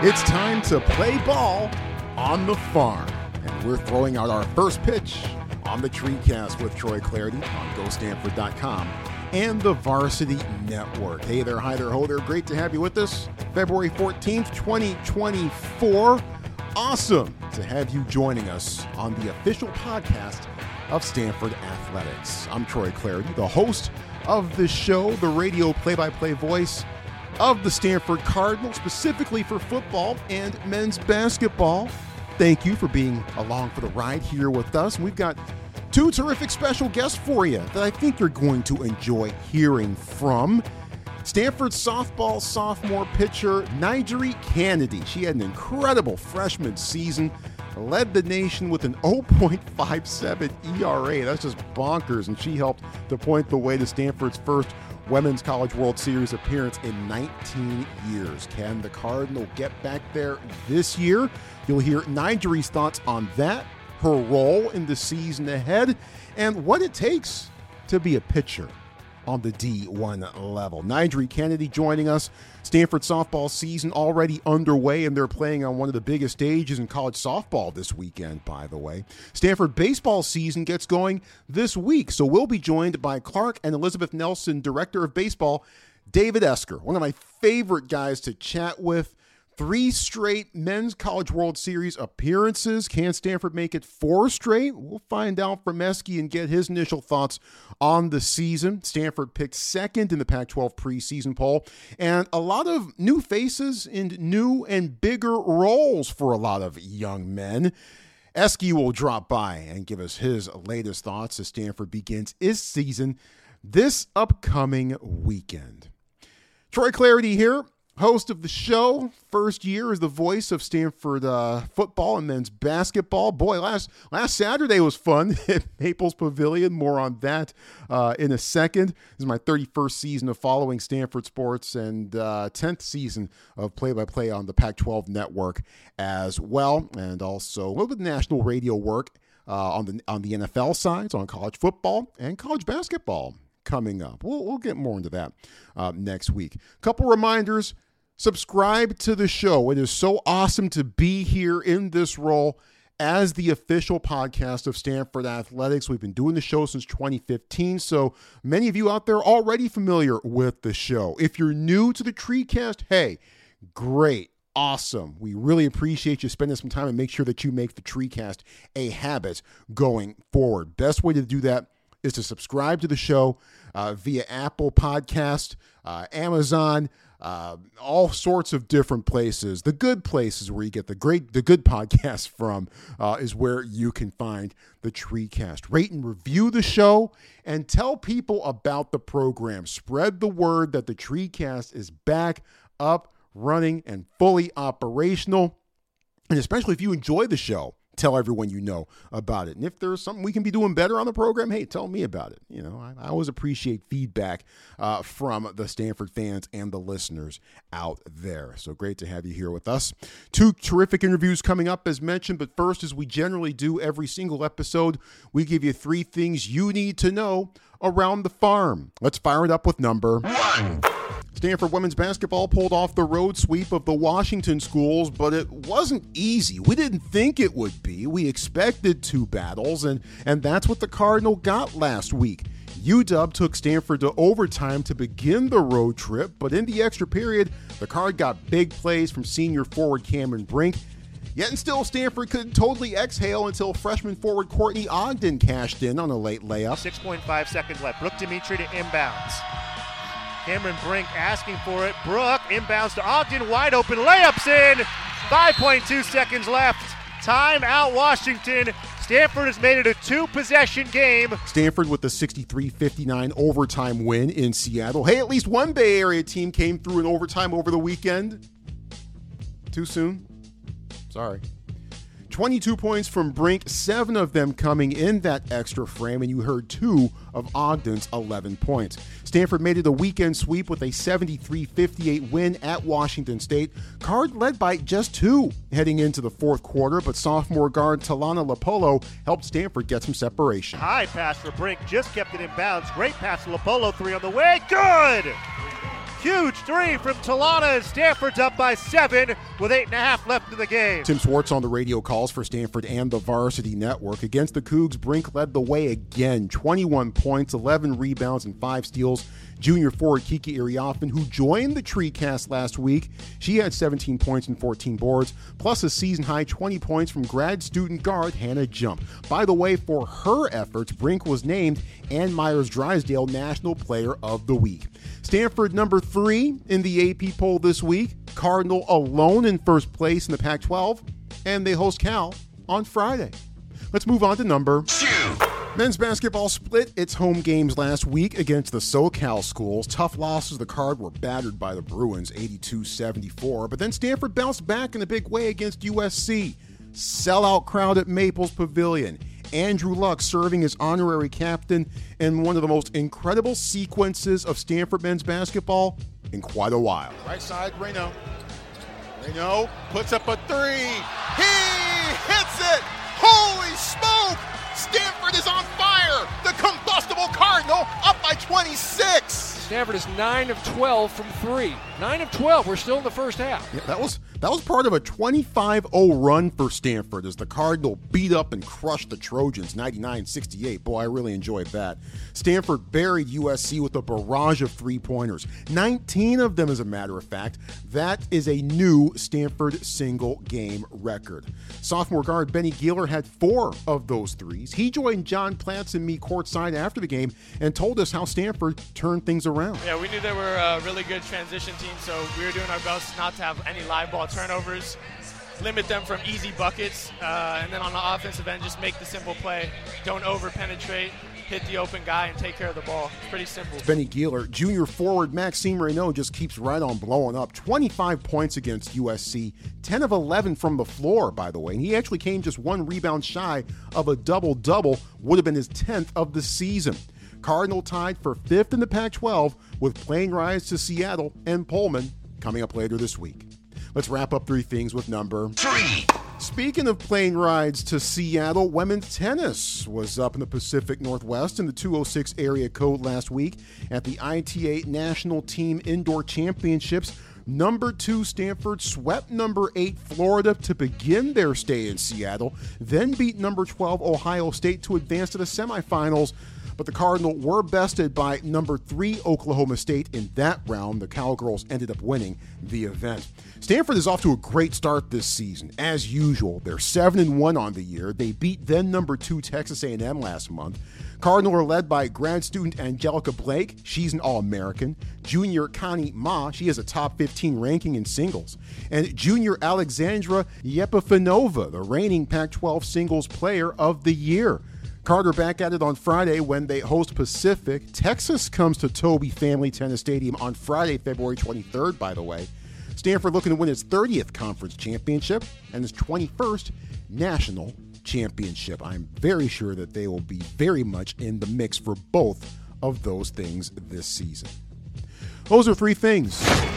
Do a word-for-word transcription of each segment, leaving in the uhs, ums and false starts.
It's time to play ball on the farm. And we're throwing out our first pitch on the TreeCast with Troy Clardy on Go Stanford dot com and the Varsity Network. Hey there, hi there, ho there. Great to have you with us. February fourteenth, twenty twenty-four. Awesome to have you joining us on the official podcast of Stanford Athletics. I'm Troy Clardy, the host of the show, the radio play-by-play voice of the Stanford Cardinals, specifically for football and men's basketball. Thank you for being along for the ride here with us. We've got two terrific special guests for you that I think you're going to enjoy hearing from. Stanford softball sophomore pitcher Nigeri Kennedy. She had an incredible freshman season, led the nation with an oh point five seven E R A. That's just bonkers, and she helped to point the way to Stanford's first Women's College World Series appearance in nineteen years. Can the Cardinal get back there this year? You'll hear Nigeri's thoughts on that, her role in the season ahead, and what it takes to be a pitcher on the D one level. Nigeri Kennedy joining us. Stanford softball season already underway, and they're playing on one of the biggest stages in college softball this weekend, by the way. Stanford baseball season gets going this week, so we'll be joined by Clark and Elizabeth Nelson, Director of Baseball, David Esker, one of my favorite guys to chat with. Three straight Men's College World Series appearances. Can Stanford make it four straight? We'll find out from Esky and get his initial thoughts on the season. Stanford picked second in the Pac twelve preseason poll, and a lot of new faces and new and bigger roles for a lot of young men. Esky will drop by and give us his latest thoughts as Stanford begins its season this upcoming weekend. Troy Clardy here, host of the show. First year as the voice of Stanford uh, football and men's basketball. Boy, last last Saturday was fun at Maples Pavilion. More on that uh, in a second. This is my thirty-first season of following Stanford sports and uh, tenth season of play-by-play on the Pac twelve network as well. And also a little bit of national radio work uh, on the on the N F L sides, on college football and college basketball coming up. We'll, we'll get more into that uh, next week. Couple reminders. Subscribe to the show. It is so awesome to be here in this role as the official podcast of Stanford Athletics. We've been doing the show since twenty fifteen, so many of you out there are already familiar with the show. If you're new to the TreeCast, hey, great. Awesome. We really appreciate you spending some time and make sure that you make the TreeCast a habit going forward. Best way to do that is to subscribe to the show uh, via Apple Podcast, uh, Amazon, uh, all sorts of different places. The good places where you get the great, the good podcasts from uh, is where you can find the TreeCast. Rate and review the show and tell people about the program. Spread the word that the TreeCast is back, up, running, and fully operational. And especially if you enjoy the show, tell everyone you know about it. And if there's something we can be doing better on the program, hey, tell me about it. You know, I, I always appreciate feedback uh, from the Stanford fans and the listeners out there. So great to have you here with us. Two terrific interviews coming up, as mentioned. But first, as we generally do every single episode, we give you three things you need to know around the farm. Let's fire it up with number one. Stanford women's basketball pulled off the road sweep of the Washington schools, but it wasn't easy. We didn't think it would be. We expected two battles, and, and that's what the Cardinal got last week. U W took Stanford to overtime to begin the road trip, but in the extra period, the Card got big plays from senior forward Cameron Brink. Yet and still, Stanford couldn't totally exhale until freshman forward Courtney Ogden cashed in on a late layup. six point five seconds left. Brooke Dimitri to inbounds. Cameron Brink asking for it. Brooke inbounds to Ogden. Wide open. Layups in. five point two seconds left. Time out Washington. Stanford has made it a two-possession game. Stanford with the sixty-three fifty-nine overtime win in Seattle. Hey, at least one Bay Area team came through in overtime over the weekend. Too soon? Sorry. twenty-two points from Brink, seven of them coming in that extra frame, and you heard two of Ogden's eleven points. Stanford made it a weekend sweep with a seventy-three fifty-eight win at Washington State. Card led by just two heading into the fourth quarter, but sophomore guard Talana Lapolo helped Stanford get some separation. High pass for Brink, just kept it in bounds. Great pass to Lapolo, three on the way, good! Huge three from Talana, and Stanford's up by seven with eight and a half left in the game. Tim Swartz on the radio calls for Stanford and the Varsity Network. Against the Cougs, Brink led the way again. twenty-one points, eleven rebounds, and five steals. Junior forward Kiki Iriafen, who joined the TreeCast last week, she had seventeen points and fourteen boards, plus a season-high twenty points from grad student guard Hannah Jump. By the way, for her efforts, Brink was named Ann Myers-Drysdale National Player of the Week. Stanford number three in the A P poll this week. Cardinal alone in first place in the Pac twelve, and they host Cal on Friday. Let's move on to number two. Men's basketball split its home games last week against the SoCal schools. Tough losses. The Card were battered by the Bruins, eighty-two seventy-four. But then Stanford bounced back in a big way against U S C. Sellout crowd at Maples Pavilion. Andrew Luck serving as honorary captain in one of the most incredible sequences of Stanford men's basketball in quite a while. Right side, Reno. Reno puts up a three. He hits it! Holy smoke! Stanford is on fire! The combustible Cardinal up by twenty-six! Stanford is nine of twelve from three. nine of twelve. We're still in the first half. Yeah, that was that was part of a twenty-five oh run for Stanford as the Cardinal beat up and crushed the Trojans ninety-nine sixty-eight. Boy, I really enjoyed that. Stanford buried U S C with a barrage of three-pointers. nineteen of them, as a matter of fact. That is a new Stanford single-game record. Sophomore guard Benny Geeler had four of those threes. He joined John Platts and me courtside after the game and told us how Stanford turned things around. Yeah, we knew they were a really good transition team, so we were doing our best not to have any live ball turnovers, limit them from easy buckets, uh, and then on the offensive end, just make the simple play. Don't over-penetrate, hit the open guy, and take care of the ball. It's pretty simple. Benny Geeler. Junior forward Maxime Reynaud just keeps right on blowing up. twenty-five points against U S C, ten of eleven from the floor, by the way. And he actually came just one rebound shy of a double-double, would have been his tenth of the season. Cardinal tied for fifth in the Pac twelve with plane rides to Seattle and Pullman coming up later this week. Let's wrap up three things with number three. Speaking of plane rides to Seattle, women's tennis was up in the Pacific Northwest in the two oh six area code last week at the I T A National Team Indoor Championships. Number two Stanford swept number eight Florida to begin their stay in Seattle, then beat number twelve Ohio State to advance to the semifinals. But the Cardinal were bested by number three Oklahoma State in that round. The Cowgirls ended up winning the event. Stanford is off to a great start this season. As usual, they're seven and one on the year. They beat then number two Texas A and M last month. Cardinal are led by grad student Angelica Blake. She's an All-American. Junior Connie Ma, she has a top fifteen ranking in singles. And junior Alexandra Yepifanova, the reigning Pac twelve singles player of the year. Carter back at it on Friday when they host Pacific. Texas comes to Toby Family Tennis Stadium on Friday, February twenty-third, by the way. Stanford looking to win its thirtieth conference championship and its twenty-first national championship. I'm very sure that they will be very much in the mix for both of those things this season. Those are three things.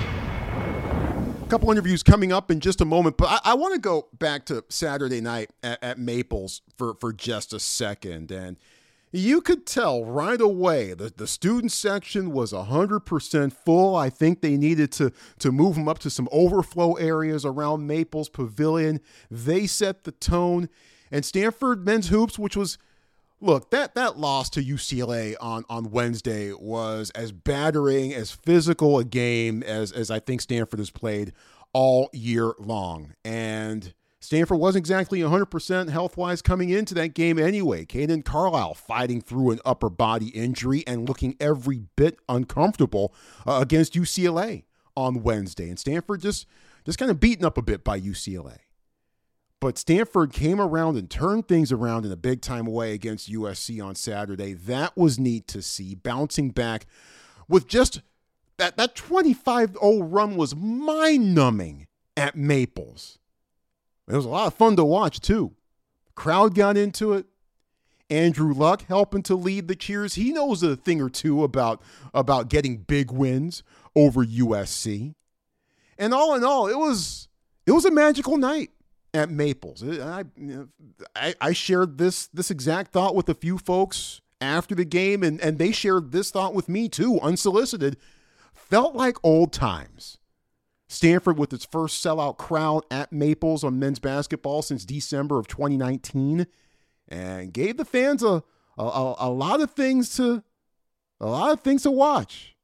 A couple interviews coming up in just a moment, but I, I want to go back to Saturday night at, at Maples for, for just a second. And you could tell right away that the student section was one hundred percent full. I think they needed to, to move them up to some overflow areas around Maples Pavilion. They set the tone. And Stanford men's hoops, which was, look, that, that loss to U C L A on, on Wednesday was as battering, as physical a game as, as I think Stanford has played all year long. And Stanford wasn't exactly one hundred percent health-wise coming into that game anyway. Caden Carlisle fighting through an upper body injury and looking every bit uncomfortable uh, against U C L A on Wednesday. And Stanford just, just kind of beaten up a bit by U C L A. But Stanford came around and turned things around in a big-time way against U S C on Saturday. That was neat to see, bouncing back with just that, that twenty-five oh run was mind-numbing at Maples. It was a lot of fun to watch, too. Crowd got into it. Andrew Luck helping to lead the cheers. He knows a thing or two about, about getting big wins over U S C. And all in all, it was it was a magical night at Maples. I, I, I shared this this exact thought with a few folks after the game, and, and they shared this thought with me too, unsolicited. felt like old times. Stanford with its first sellout crowd at Maples on men's basketball since December of twenty nineteen, and gave the fans a a, a lot of things to a lot of things to watch.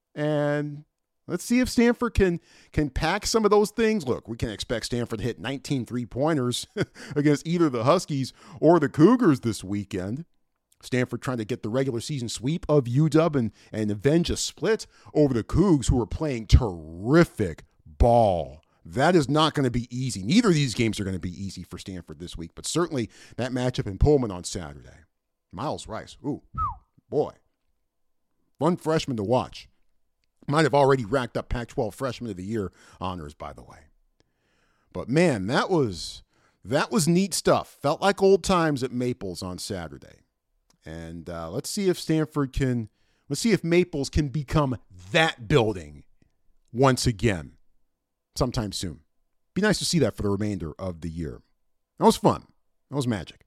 And let's see if Stanford can can pack some of those things. Look, we can expect Stanford to hit nineteen three-pointers against either the Huskies or the Cougars this weekend. Stanford trying to get the regular season sweep of U W and, and avenge a split over the Cougs, who are playing terrific ball. That is not going to be easy. Neither of these games are going to be easy for Stanford this week, but certainly that matchup in Pullman on Saturday. Miles Rice, ooh, boy. Fun freshman to watch. Might have already racked up Pac twelve Freshman of the Year honors, by the way. But man, that was that was neat stuff. Felt like old times at Maples on Saturday. And uh, let's see if Stanford can, let's see if Maples can become that building once again sometime soon. Be nice to see that for the remainder of the year. That was fun. That was magic.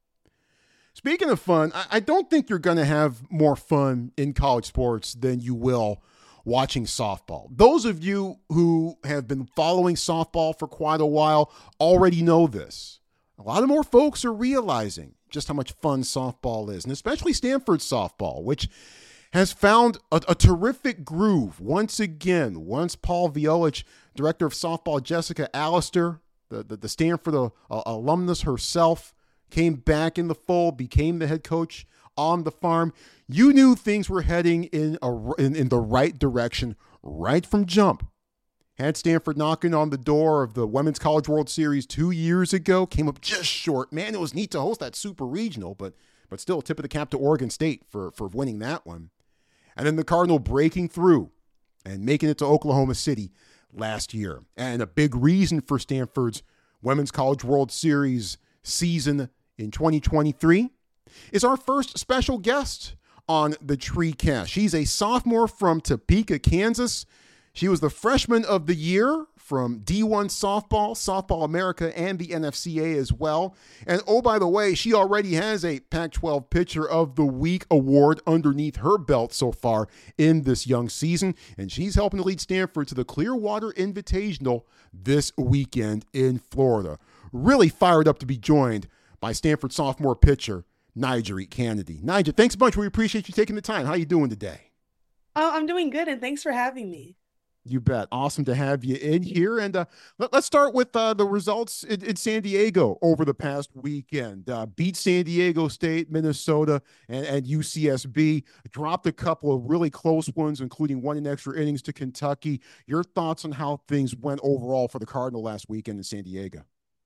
Speaking of fun, I, I don't think you're going to have more fun in college sports than you will watching softball. Those of you who have been following softball for quite a while already know this. A lot of more folks are realizing just how much fun softball is, and especially Stanford softball, which has found a, a terrific groove once again. Once Paul Violich, director of softball, Jessica Allister, the, the, the Stanford uh, uh, alumnus herself, came back in the fold, became the head coach on the farm. You knew things were heading in, a, in, in the right direction right from jump. Had Stanford knocking on the door of the Women's College World Series two years ago, came up just short. Man, it was neat to host that super regional, but but still, tip of the cap to Oregon State for, for winning that one. And then the Cardinal breaking through and making it to Oklahoma City last year. And a big reason for Stanford's Women's College World Series season in twenty twenty-three is our first special guest on the TreeCast. She's a sophomore from Topeka, Kansas. She was the freshman of the year from D one Softball, Softball America, and the N F C A as well. And oh, by the way, she already has a Pac twelve Pitcher of the Week award underneath her belt so far in this young season. And she's helping to lead Stanford to the Clearwater Invitational this weekend in Florida. Really fired up to be joined by Stanford sophomore pitcher, Nyjah Kennedy. Nyjah, thanks a bunch. We appreciate you taking the time. How you doing today? Oh, I'm doing good, and thanks for having me. You bet. Awesome to have you in here. And uh, let, let's start with uh, the results in, in San Diego over the past weekend. Uh, beat San Diego State, Minnesota, and, and U C S B. Dropped a couple of really close ones, including one in extra innings to Kentucky. Your thoughts on how things went overall for the Cardinal last weekend in San Diego?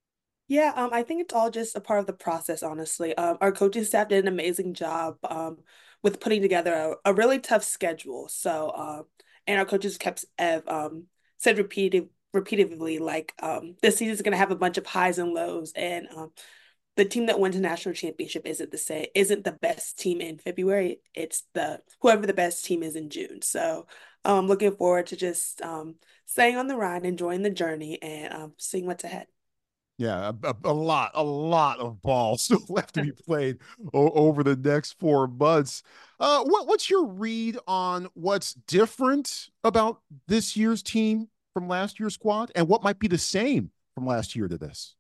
Yeah, um, I think it's all just a part of the process, honestly. Um, our coaching staff did an amazing job um, with putting together a, a really tough schedule. So, uh, and our coaches kept have um, said repeated, repeatedly, like, um, this season is going to have a bunch of highs and lows. And um, the team that wins a national championship isn't the same, isn't the best team in February. It's the whoever the best team is in June. So I'm um, looking forward to just um, staying on the ride, enjoying the journey, and um, seeing what's ahead. Yeah, a, a lot, a lot of ball still left to be played o- over the next four months. Uh, what, what's your read on what's different about this year's team from last year's squad, and what might be the same from last year to this?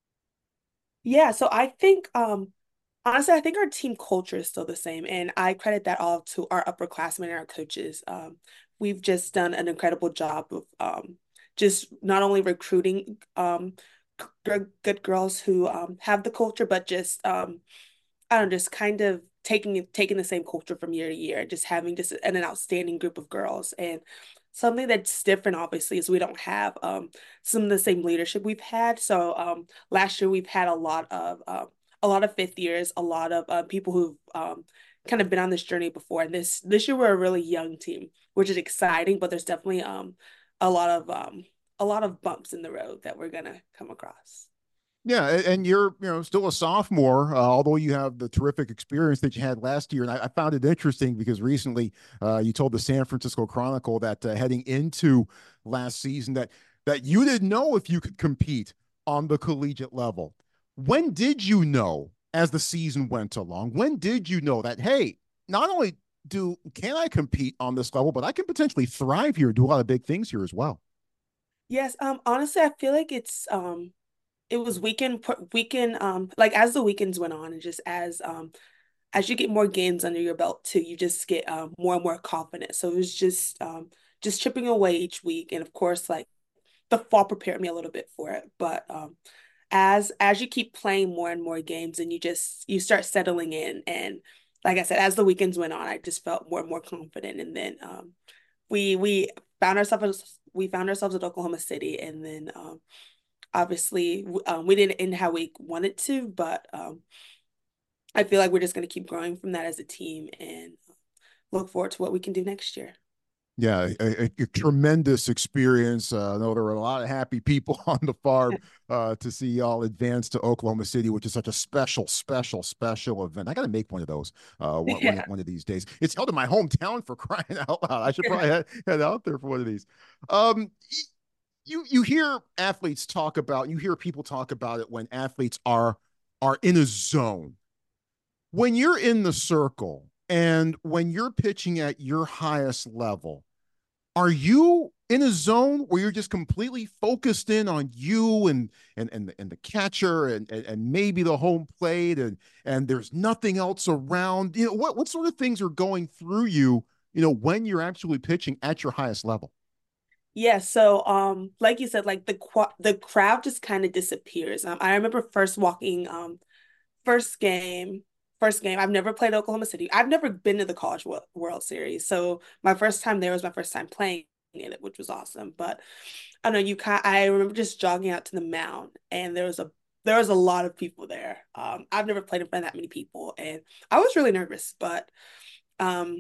Yeah, so I think, um, honestly, I think our team culture is still the same, and I credit that all to our upperclassmen and our coaches. Um, we've just done an incredible job of um, just not only recruiting um, good, good girls who um, have the culture, but just um, I don't know, just kind of taking taking the same culture from year to year, just having just an, an outstanding group of girls. And something that's different, obviously, is we don't have um, some of the same leadership we've had. So um, last year we've had a lot of um, a lot of fifth years, a lot of uh, people who've um, kind of been on this journey before. And this this year we're a really young team, which is exciting, but there's definitely um, a lot of um, a lot of bumps in the road that we're gonna come across. Yeah, and you're you know still a sophomore, uh, although you have the terrific experience that you had last year. And I, I found it interesting because recently uh, you told the San Francisco Chronicle that uh, heading into last season that that you didn't know if you could compete on the collegiate level. When did you know as the season went along? When did you know that, hey, not only do can I compete on this level, but I can potentially thrive here, do a lot of big things here as well. Yes, um, honestly, I feel like it's um it was weekend weekend um like as the weekends went on and just as um as you get more games under your belt too, you just get um more and more confident. So it was just um just chipping away each week. And of course, like the fall prepared me a little bit for it. But um as as you keep playing more and more games and you just you start settling in, and like I said, as the weekends went on, I just felt more and more confident. And then um we we found ourselves we found ourselves at Oklahoma City, and then um obviously um, we didn't end how we wanted to, but um I feel like we're just going to keep growing from that as a team and look forward to what we can do next year. Yeah, a, a, a tremendous experience. Uh, I know there were a lot of happy people on the farm uh, to see y'all advance to Oklahoma City, which is such a special, special, special event. I got to make one of those uh, one, one, Yeah. one of these days. It's held in my hometown, for crying out loud. I should probably head, head out there for one of these. Um, you you hear athletes talk about, you hear people talk about it when athletes are are in a zone. When you're in the circle and when you're pitching at your highest level, are you in a zone where you're just completely focused in on you and and and, and the catcher and, and and maybe the home plate, and and there's nothing else around? You know, what what sort of things are going through you, you know, when you're actually pitching at your highest level? Yeah, so um like you said, like the qu the crowd just kind of disappears. Um, I remember first walking um first game first game. I've never played Oklahoma City. I've never been to the College Wo- World Series. So my first time there was my first time playing in it, which was awesome. But I don't know, you kind I remember just jogging out to the mound, and there was a there was a lot of people there. Um, I've never played in front of that many people, and I was really nervous, but um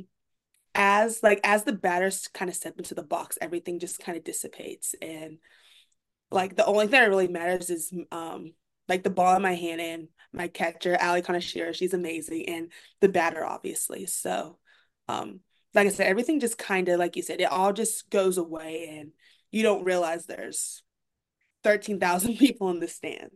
as like as the batters kind of step into the box, everything just kind of dissipates. And like the only thing that really matters is um like the ball in my hand and my catcher, Ali Kanashiro, she's amazing, and the batter, obviously. So um like I said, everything just kind of, like you said, it all just goes away, and you don't realize there's thirteen thousand people in the stand.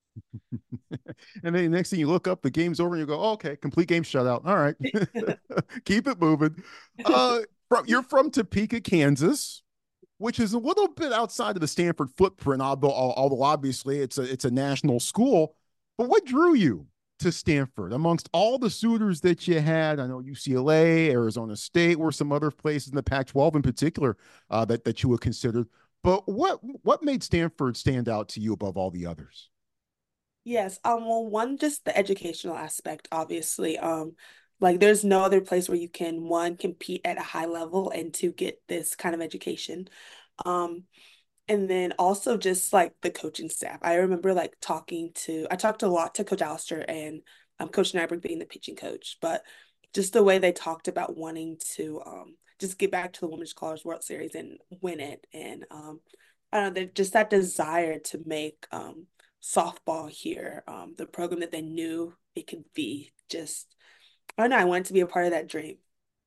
And then the next thing you look up, the game's over, and you go, oh, okay, complete game shutout. All right, keep it moving. Uh, from, you're from Topeka, Kansas, which is a little bit outside of the Stanford footprint, although although obviously it's a it's a national school. But what drew you to Stanford amongst all the suitors that you had? I know U C L A, Arizona State were some other places in the Pac twelve in particular uh, that that you would consider. But what what made Stanford stand out to you above all the others? Yes, um, well, one, just the educational aspect, obviously. Um, like there's no other place where you can, one, compete at a high level, and two, get this kind of education. Um, and then also just like the coaching staff. I remember like talking to, I talked a lot to Coach Alistair and um, Coach Nyberg being the pitching coach, but just the way they talked about wanting to um just get back to the Women's College World Series and win it. And um, I don't know, just that desire to make um softball here, um, the program that they knew it could be. Just, I don't know, I wanted to be a part of that dream.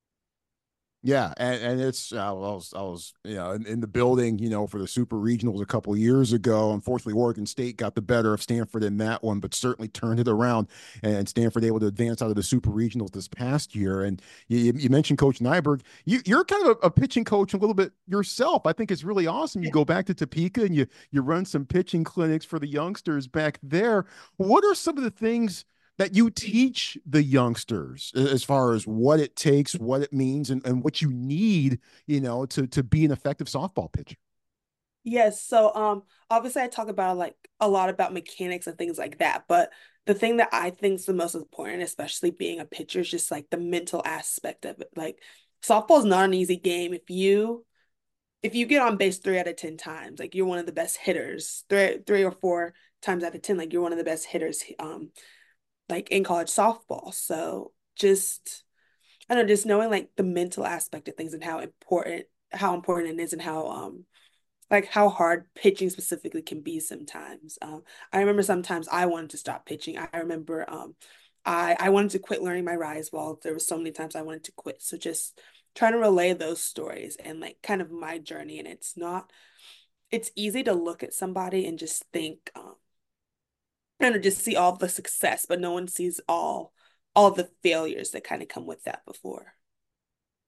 Yeah, and, and it's uh, I was I was you know in, in the building, you know, for the Super Regionals a couple of years ago. Unfortunately, Oregon State got the better of Stanford in that one, but certainly turned it around, and Stanford able to advance out of the Super Regionals this past year. And you, you mentioned Coach Nyberg. You, you're kind of a, a pitching coach a little bit yourself. I think it's really awesome. You go back to Topeka and you you run some pitching clinics for the youngsters back there. What are some of the things that you teach the youngsters as far as what it takes, what it means, and, and what you need, you know, to to be an effective softball pitcher? Yes, so um obviously I talk about like a lot about mechanics and things like that, but the thing that I think is the most important, especially being a pitcher, is just like the mental aspect of it. Like softball is not an easy game. If you if you get on base three out of ten times, like you're one of the best hitters. Three three or four times out of ten, like you're one of the best hitters um like in college softball. So just, I don't know, just knowing like the mental aspect of things and how important how important it is, and how um like how hard pitching specifically can be sometimes. Um, I remember sometimes I wanted to stop pitching. I remember um, I I wanted to quit learning my rise ball. There were so many times I wanted to quit. So just trying to relay those stories and like kind of my journey. And it's not, it's easy to look at somebody and just think, um, and just see all the success, but no one sees all all the failures that kind of come with that before.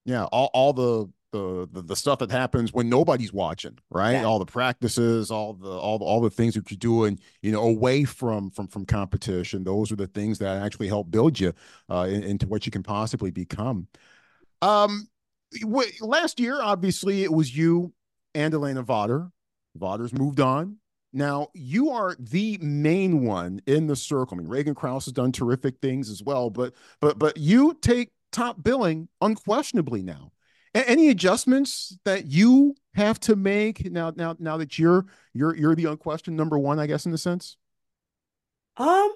Yeah, all, all the, the the the stuff that happens when nobody's watching, right? Yeah. All the practices, all the all the all the things that you're doing, you know, away from from from competition. Those are the things that actually help build you uh, in, into what you can possibly become. Um, Last year, obviously, it was you and Elena Votter. Votter's moved on. Now you are the main one in the circle. I mean, Reagan Kraus has done terrific things as well, but but but you take top billing unquestionably now. A- any adjustments that you have to make now now now that you're you're you're the unquestioned number one, I guess, in a sense? Um,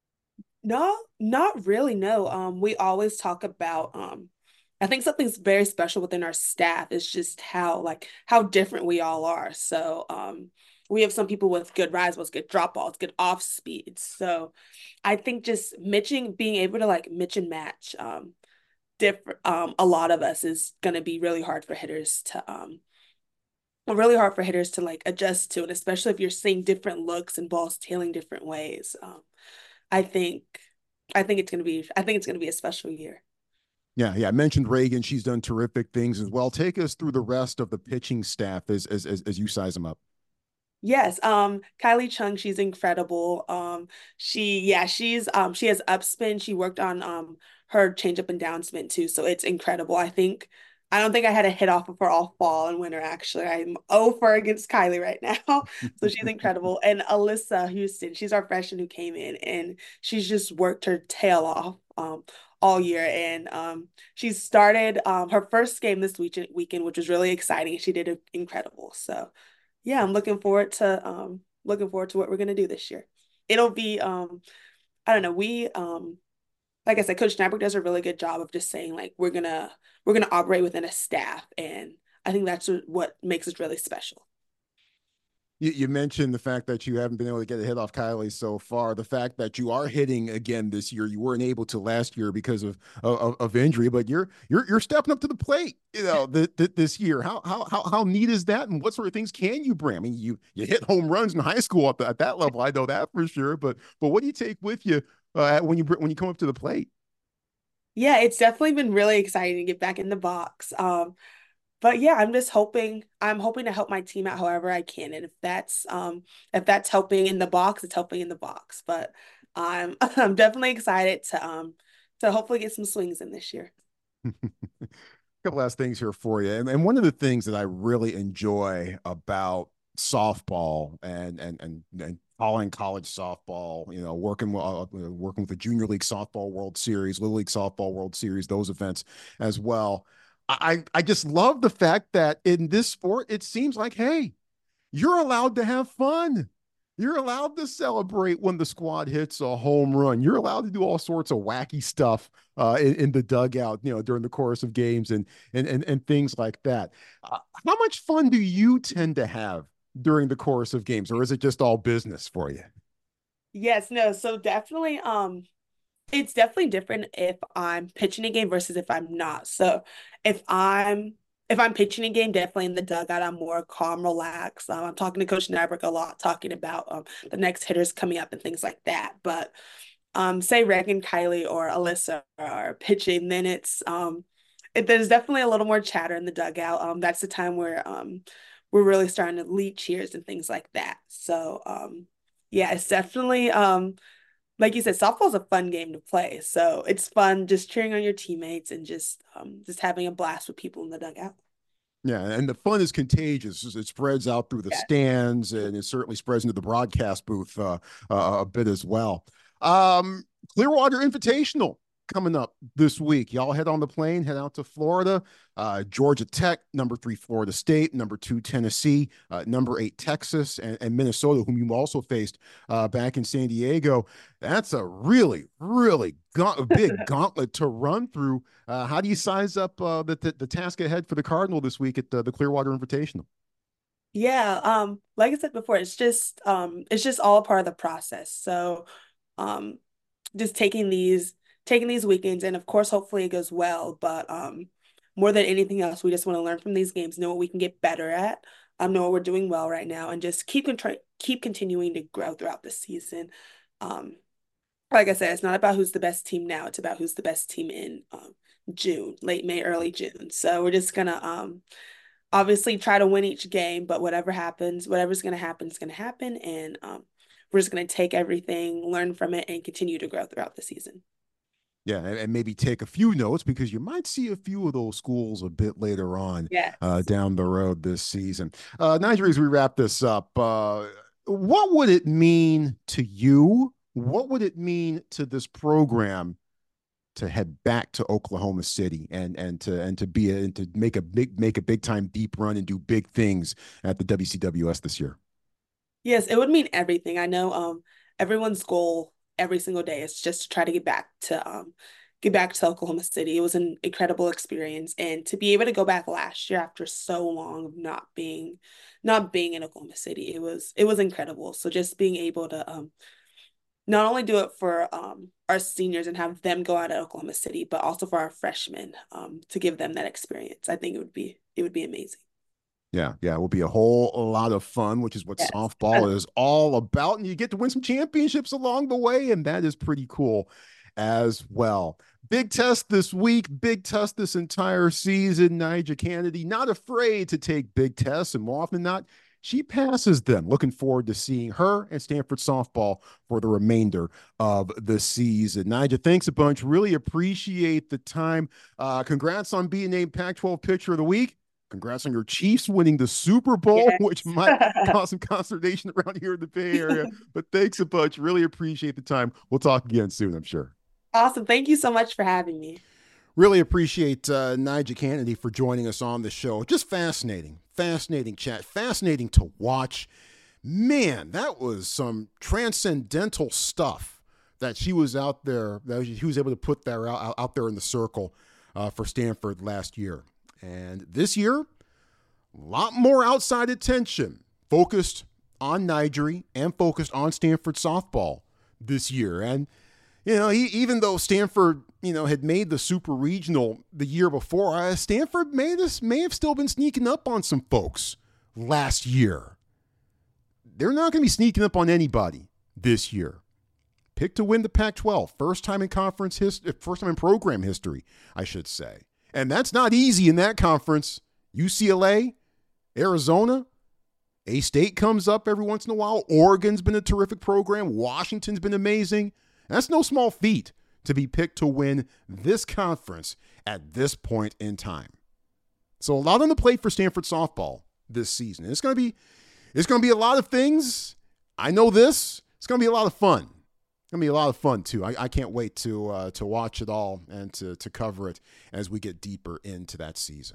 no, not really, no. Um, we always talk about um I think something's very special within our staff is just how like how different we all are. So um we have some people with good rise balls, good drop balls, good off speeds. So I think just mitching, being able to like mitch and match um different um a lot of us is gonna be really hard for hitters to um really hard for hitters to like adjust to, and especially if you're seeing different looks and balls tailing different ways. Um I think I think it's gonna be I think it's gonna be a special year. Yeah, yeah. I mentioned Reagan. She's done terrific things as well. Take us through the rest of the pitching staff as as as, as you size them up. Yes, um, Kylie Chung, she's incredible. Um, she, yeah, she's um, she has upspin. She worked on um her changeup and downspin too, so it's incredible. I think I don't think I had a hit off of her all fall and winter. Actually, I'm oh for against Kylie right now, so she's incredible. And Alyssa Houston, she's our freshman who came in, and she's just worked her tail off um all year. And um, she started um her first game this week weekend, which was really exciting. She did incredible. So yeah, I'm looking forward to um looking forward to what we're gonna do this year. It'll be um I don't know, we um like I said, Coach Nyberg does a really good job of just saying like we're gonna we're gonna operate within a staff, and I think that's what makes us really special. You, you mentioned the fact that you haven't been able to get a hit off Kylie so far. The fact that you are hitting again this year, you weren't able to last year because of of, of injury, but you're you're you're stepping up to the plate, you know, the, the, this year. How how how how neat is that? And what sort of things can you bring? I mean, you you hit home runs in high school at, the, at that level. I know that for sure. But but what do you take with you uh, when you when you come up to the plate? Yeah, it's definitely been really exciting to get back in the box. Um, but yeah, I'm just hoping I'm hoping to help my team out however I can. And if that's um if that's helping in the box, it's helping in the box. But I'm I'm definitely excited to um to hopefully get some swings in this year. Couple last things here for you. And, and one of the things that I really enjoy about softball and and and, and following college softball, you know, working uh, working with the Junior League Softball World Series, Little League Softball World Series, those events as well. I I just love the fact that in this sport, it seems like, hey, you're allowed to have fun. You're allowed to celebrate when the squad hits a home run. You're allowed to do all sorts of wacky stuff uh, in, in the dugout, you know, during the course of games and and and, and things like that. Uh, how much fun do you tend to have during the course of games, or is it just all business for you? Yes, no, so definitely um it's definitely different if I'm pitching a game versus if I'm not. So if I'm if I'm pitching a game, definitely in the dugout, I'm more calm, relaxed. Um, I'm talking to Coach Nyberg a lot, talking about um, the next hitters coming up and things like that. But um, say Reagan, Kylie, or Alyssa are pitching, then it's um, it, there's definitely a little more chatter in the dugout. Um, that's the time where um, we're really starting to lead cheers and things like that. So um, yeah, it's definitely um, like you said, softball's a fun game to play. So it's fun just cheering on your teammates and just um just having a blast with people in the dugout. Yeah, and the fun is contagious. It spreads out through the Yeah. stands, and it certainly spreads into the broadcast booth uh, uh, a bit as well. Um, Clearwater Invitational coming up this week. Y'all head on the plane, head out to Florida. Uh, Georgia Tech, number three, Florida State, number two, Tennessee, uh, number eight, Texas, and, and Minnesota, whom you also faced uh, back in San Diego. That's a really, really gaunt- big gauntlet to run through. Uh, how do you size up uh, the, the the task ahead for the Cardinal this week at the, the Clearwater Invitational? Yeah, um, like I said before, it's just um it's just all a part of the process. So um just taking these taking these weekends, and of course hopefully it goes well, but um more than anything else, we just want to learn from these games, know what we can get better at, um, know what we're doing well right now, and just keep contri- keep continuing to grow throughout the season. Um, like I said, it's not about who's the best team now, it's about who's the best team in um June, late May, early June. So we're just gonna um obviously try to win each game, but whatever happens, whatever's gonna happen is gonna happen, and um we're just gonna take everything, learn from it, and continue to grow throughout the season. Yeah, and, and maybe take a few notes because you might see a few of those schools a bit later on Yes. uh, down the road this season. Uh, Nigeria, as we wrap this up, uh, what would it mean to you? What would it mean to this program to head back to Oklahoma City and and to and to be a, and to make a big make a big time deep run and do big things at the W C W S this year? Yes, it would mean everything. I know um everyone's goal every single day is just to try to get back to um get back to Oklahoma City. It was an incredible experience, and to be able to go back last year after so long of not being not being in Oklahoma City, it was it was incredible. So just being able to um not only do it for um our seniors and have them go out at Oklahoma City, but also for our freshmen um to give them that experience. I think it would be it would be amazing. Yeah, yeah, it will be a whole lot of fun, which is what Yes. softball is all about. And you get to win some championships along the way, and that is pretty cool as well. Big test this week, big test this entire season. Nyjah Cannady, not afraid to take big tests, and more often than not, she passes them. Looking forward to seeing her and Stanford softball for the remainder of the season. Nyjah, thanks a bunch. Really appreciate the time. Uh, congrats on being named Pac twelve Pitcher of the Week. Congrats on your Chiefs winning the Super Bowl, Yes. which might cause some consternation around here in the Bay Area. But thanks a bunch. Really appreciate the time. We'll talk again soon, I'm sure. Awesome. Thank you so much for having me. Really appreciate uh, Nyjah Cannady for joining us on the show. Just fascinating, fascinating chat, fascinating to watch. Man, that was some transcendental stuff that she was out there, that she was able to put there out, out there in the circle uh, for Stanford last year. And this year, a lot more outside attention focused on Nigeria and focused on Stanford softball this year. And, you know, he, even though Stanford, you know, had made the super regional the year before, uh, Stanford may, this, may have still been sneaking up on some folks last year. They're not going to be sneaking up on anybody this year. Picked to win the Pac twelve, first time in conference history, first time in program history, I should say. And that's not easy in that conference. U C L A, Arizona, A-State comes up every once in a while. Oregon's been a terrific program. Washington's been amazing. That's no small feat to be picked to win this conference at this point in time. So a lot on the plate for Stanford softball this season. It's going to be, it's going to be a lot of things. I know this. It's going to be a lot of fun. It's going to be a lot of fun, too. I, I can't wait to uh, to watch it all and to, to cover it as we get deeper into that season.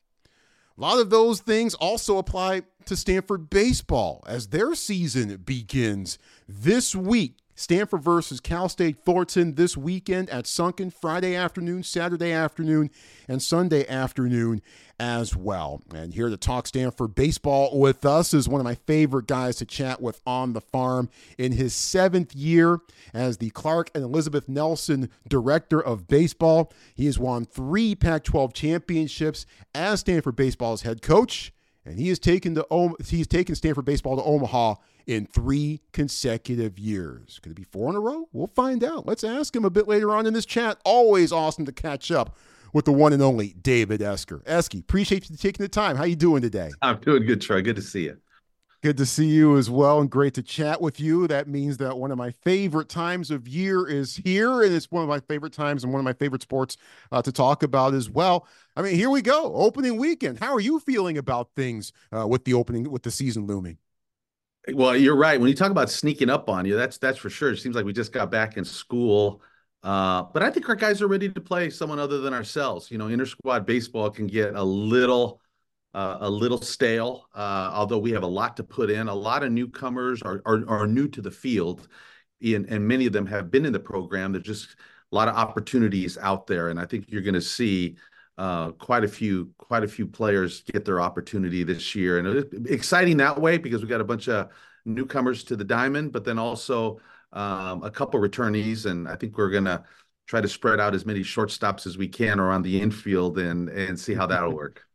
A lot of those things also apply to Stanford baseball as their season begins this week. Stanford versus Cal State Fullerton this weekend at Sunken, Friday afternoon, Saturday afternoon, and Sunday afternoon as well. And here to talk Stanford baseball with us is one of my favorite guys to chat with on the farm in his seventh year as the Clark and Elizabeth Nelson Director of Baseball. He has won three Pac twelve championships as Stanford baseball's head coach, and he has taken the he's taken Stanford baseball to Omaha in three consecutive years. Could it be four in a row? We'll find out. Let's ask him a bit later on in this chat. Always awesome to catch up with the one and only David Esquer. Esky, appreciate you taking the time. How you doing today? I'm doing good, Troy. Good to see you. Good to see you as well, and great to chat with you. That means that one of my favorite times of year is here, and it's one of my favorite times and one of my favorite sports uh, to talk about as well. I mean, here we go, opening weekend. How are you feeling about things uh, with the opening, with the season looming? Well, you're right. When you talk about sneaking up on you, that's that's for sure. It seems like we just got back in school. Uh, but I think our guys are ready to play someone other than ourselves. You know, inter-squad baseball can get a little uh, a little stale, uh, although we have a lot to put in. A lot of newcomers are are, are new to the field, and, and many of them have been in the program. There's just a lot of opportunities out there, and I think you're going to see Uh, quite a few, quite a few players get their opportunity this year, and it's exciting that way because we got a bunch of newcomers to the diamond, but then also um, a couple returnees, and I think we're gonna try to spread out as many shortstops as we can around the infield and and see how that'll work.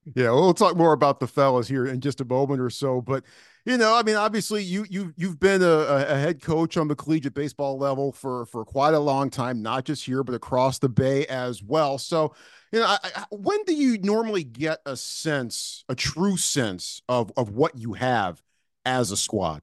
Yeah, well, we'll talk more about the fellas here in just a moment or so. But you know, I mean, obviously, you you you've been a, a head coach on the collegiate baseball level for for quite a long time, not just here but across the Bay as well. So, you know, I, I, when do you normally get a sense, a true sense of of what you have as a squad?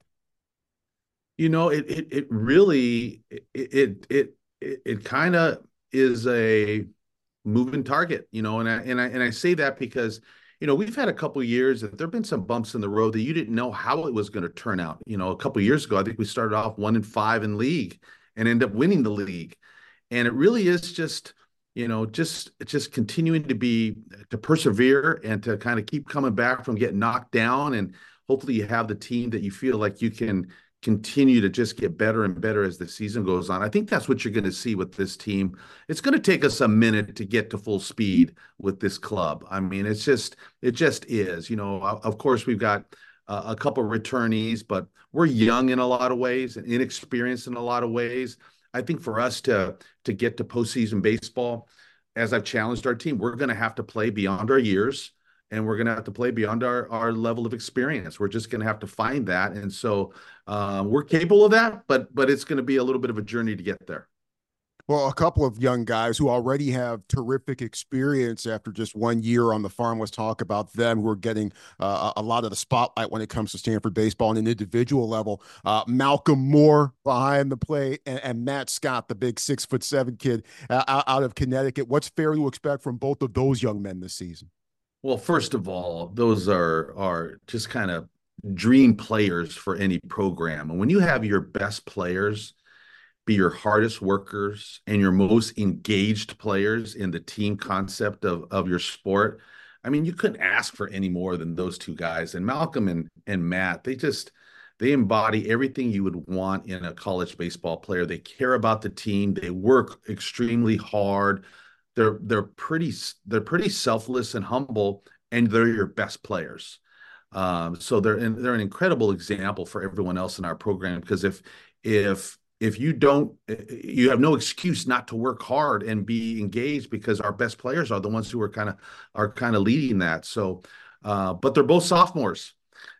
You know, it it it really it it it it, it kind of is a moving target, you know, and I and I and I say that because, you know, we've had a couple of years that there've been some bumps in the road that you didn't know how it was going to turn out. You know, a couple of years ago, I think we started off one and five in league and end up winning the league. And it really is just, you know, just just continuing to be to persevere and to kind of keep coming back from getting knocked down. And hopefully you have the team that you feel like you can continue to just get better and better as the season goes on. I think that's what you're going to see with this team. It's going to take us a minute to get to full speed with this club. I mean, it's just, it just is, you know, of course we've got uh, a couple of returnees, but we're young in a lot of ways and inexperienced in a lot of ways. I think for us to, to get to postseason baseball, as I've challenged our team, we're going to have to play beyond our years. And we're going to have to play beyond our, our level of experience. We're just going to have to find that. And so uh, we're capable of that, but but it's going to be a little bit of a journey to get there. Well, a couple of young guys who already have terrific experience after just one year on the farm. Let's talk about them who are getting uh, a lot of the spotlight when it comes to Stanford baseball on an individual level. Uh, Malcolm Moore behind the plate and, and Matt Scott, the big six foot seven kid uh, out of Connecticut. What's fair to expect from both of those young men this season? Well, first of all, those are are just kind of dream players for any program. And when you have your best players be your hardest workers and your most engaged players in the team concept of, of your sport, I mean, you couldn't ask for any more than those two guys. And Malcolm and, and Matt, they just they embody everything you would want in a college baseball player. They care about the team. They work extremely hard. They're they're pretty they're pretty selfless and humble, and they're your best players. Um, so they're in, they're an incredible example for everyone else in our program, because if if if you don't, you have no excuse not to work hard and be engaged, because our best players are the ones who are kind of are kind of leading that. So, uh, but they're both sophomores.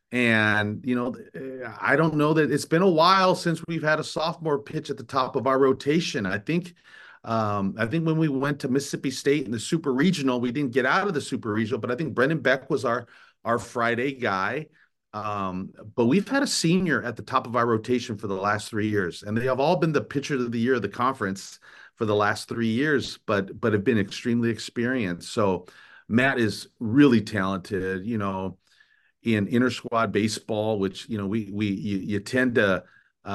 And, you know, I don't know that it's been a while since we've had a sophomore pitch at the top of our rotation. I think Um, I think when we went to Mississippi State in the Super Regional, we didn't get out of the Super Regional, but I think Brendan Beck was our our Friday guy. Um, but we've had a senior at the top of our rotation for the last three years, and they have all been the pitcher of the year of the conference for the last three years, but but have been extremely experienced. So Matt is really talented, you know, in inter squad baseball, which, you know, we we you, you tend to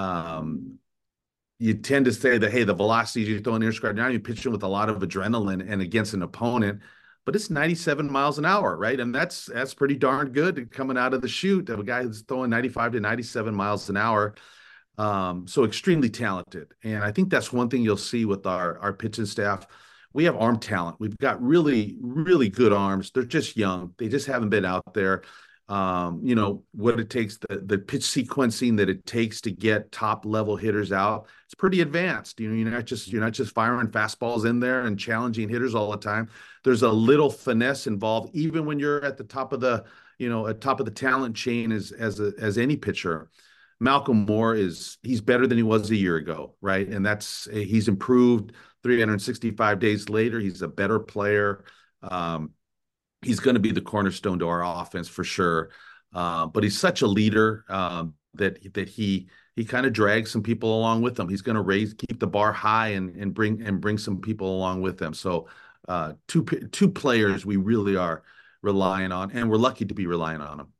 um, you tend to say that, hey, the velocity you're throwing inter squad now, you're pitching with a lot of adrenaline and against an opponent, but it's ninety-seven miles an hour, right? And that's that's pretty darn good coming out of the chute of a guy who's throwing ninety-five to ninety-seven miles an hour. Um, so extremely talented. And I think that's one thing you'll see with our, our pitching staff. We have arm talent. We've got really, really good arms. They're just young. They just haven't been out there. Um, you know, what it takes, the, the pitch sequencing that it takes to get top level hitters out. It's pretty advanced. You know, you're not just, you're not just firing fastballs in there and challenging hitters all the time. There's a little finesse involved, even when you're at the top of the, you know, at top of the talent chain as, as, a, as any pitcher. Malcolm Moore is, he's better than he was a year ago. Right. And that's, he's improved three hundred sixty-five days later. He's a better player. Um, He's going to be the cornerstone to our offense for sure. Uh, but he's such a leader um, that that he he kind of drags some people along with him. He's going to raise, keep the bar high, and and bring and bring some people along with him. So uh, two two players we really are relying on, and we're lucky to be relying on them.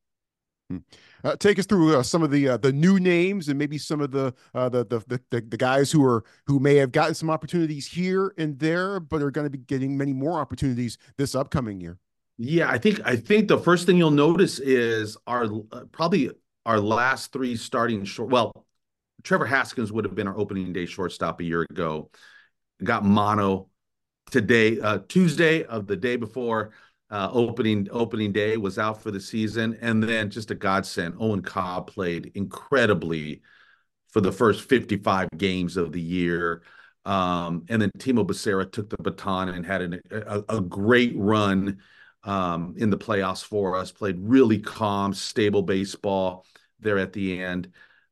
Uh, take us through uh, some of the uh, the new names and maybe some of the, uh, the, the the the guys who are who may have gotten some opportunities here and there, but are going to be getting many more opportunities this upcoming year. Yeah, I think I think the first thing you'll notice is our uh, probably our last three starting short. Well, Trevor Haskins would have been our opening day shortstop a year ago. Got mono today, uh, Tuesday of the day before uh, opening opening day, was out for the season, and then just a godsend. Owen Cobb played incredibly for the first fifty-five games of the year. Um, and then Timo Becerra took the baton and had an, a, a great run. um, in the playoffs for us, played really calm, stable baseball there at the end.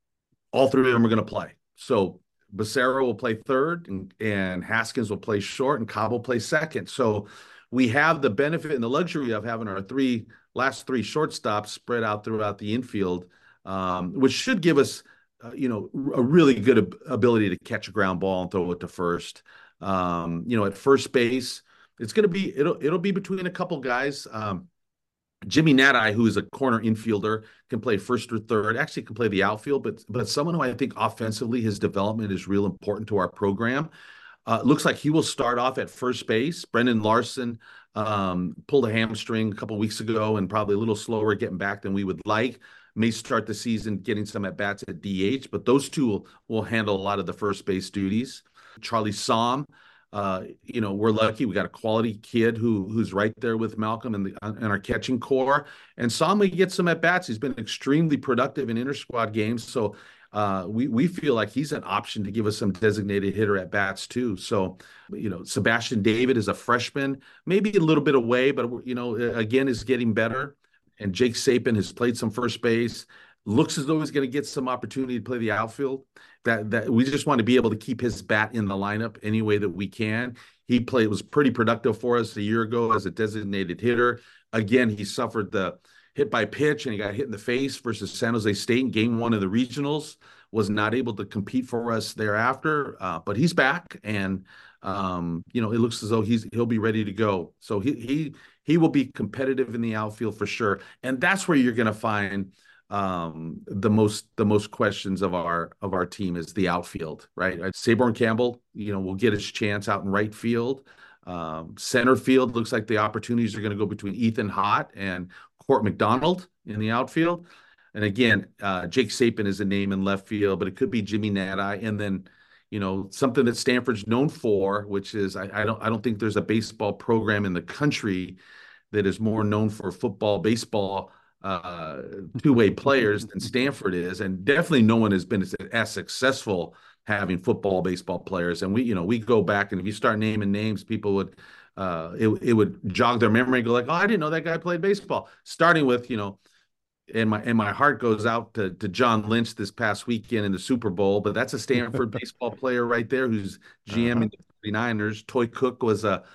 All three of them are going to play. So Becerra will play third, and, and Haskins will play short, and Cobb will play second. So we have the benefit and the luxury of having our three last three shortstops spread out throughout the infield, um, which should give us, uh, you know, a really good ab- ability to catch a ground ball and throw it to first. Um, you know, at first base, it's going to be it'll it'll be between a couple guys. Um, Jimmy Nadai, who is a corner infielder, can play first or third. Actually, can play the outfield, but but someone who I think offensively his development is real important to our program. Uh, looks like he will start off at first base. Brendan Larson um, pulled a hamstring a couple weeks ago and probably a little slower getting back than we would like. May start the season getting some at bats at D H, but those two will, will handle a lot of the first base duties. Charlie Somm. Uh, you know, we're lucky. We got a quality kid who who's right there with Malcolm in the in our catching core. And Somley gets some at bats. He's been extremely productive in inter squad games. So uh, we we feel like he's an option to give us some designated hitter at bats too. So you know, Sebastian David is a freshman, maybe a little bit away, but you know, again is getting better. And Jake Sapin has played some first base. Looks as though he's going to get some opportunity to play the outfield. That that we just want to be able to keep his bat in the lineup any way that we can. He played was pretty productive for us a year ago as a designated hitter. Again, he suffered the hit by pitch and he got hit in the face versus San Jose State in game one of the regionals. Was not able to compete for us thereafter, uh, but he's back, and um, you know it looks as though he's he'll be ready to go. So he he he will be competitive in the outfield for sure, and that's where you're going to find um the most the most questions of our of our team is the outfield, right? Saborn Campbell, you know, will get his chance out in right field. Um, center field looks like the opportunities are going to go between Ethan Hott and Court McDonald in the outfield. And again, uh, Jake Sapin is a name in left field, but it could be Jimmy Nadai. And then, you know, something that Stanford's known for, which is I, I don't I don't think there's a baseball program in the country that is more known for football, baseball, uh, two-way players than Stanford is, and definitely no one has been as, as successful having football, baseball players. And we, you know, we go back, and if you start naming names, people would, uh, it it would jog their memory and go like, oh, I didn't know that guy played baseball. Starting with, you know, and my and my heart goes out to to John Lynch this past weekend in the Super Bowl, but that's a Stanford baseball player right there who's G M uh-huh. in the forty-niners. Toy Cook was a,